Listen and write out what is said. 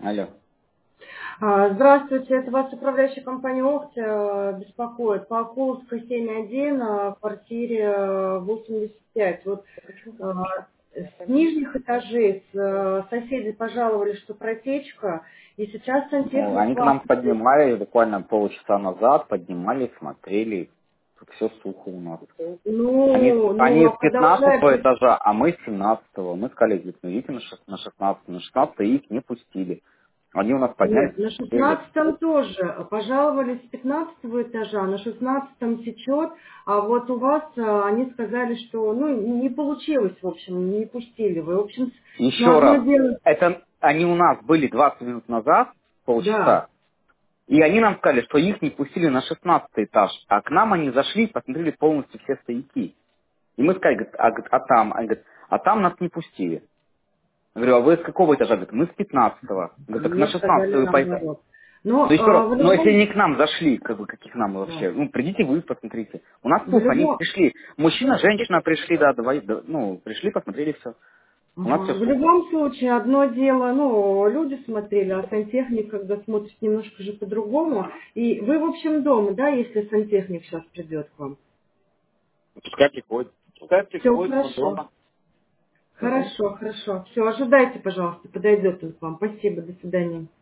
Алло. Здравствуйте, это вас управляющая компания «Охти» беспокоит. По Окуловской 7.1, в квартире 85. Вот с нижних этажей соседи пожаловали, что протечка, и сейчас Ну, сантехник они к к вам. нам поднимали буквально полчаса назад, поднимали, смотрели. Все сухо у нас. Они А с 15-го продолжает. этажа, а мы с 17-го. Мы сказали, говорит, ну идите на 16-й. На 16-й их не пустили. Они у нас поднялись, Нет, на посмотрели. 16-м тоже. Пожаловались с 15-го этажа, на 16-м течет, а вот у вас они сказали, что не получилось, в общем, не пустили вы. В общем, на Еще одно раз, дело, это они у нас были 20 минут назад, да, полчаса, и они нам сказали, что их не пустили на 16-й этаж, а к нам они зашли и посмотрели полностью все стояки. И мы сказали, говорит, а там? Они говорят, а там нас не пустили. Я говорю, а вы с какого этажа? Говорит, мы с 15-го. Говорю, так на мне сказали 16-й вы пойдете. наоборот. Но Ну еще раз, в но если любом, они к нам зашли, каких нам да, вообще, ну придите вы, посмотрите. У нас в пух, они любом, пришли, мужчина, женщина пришли, да, пришли, посмотрели все. У нас ага, все в сухо. любом случае, одно дело, люди смотрели, а сантехник, когда смотрит немножко же по-другому. И вы, в общем, дома, да, если сантехник сейчас придет к вам? Пускай приходит. Пускай Все приходит, мы хорошо. дома. Мгм. Хорошо, хорошо. Все, ожидайте, пожалуйста, подойдет он к вам. Спасибо, до свидания.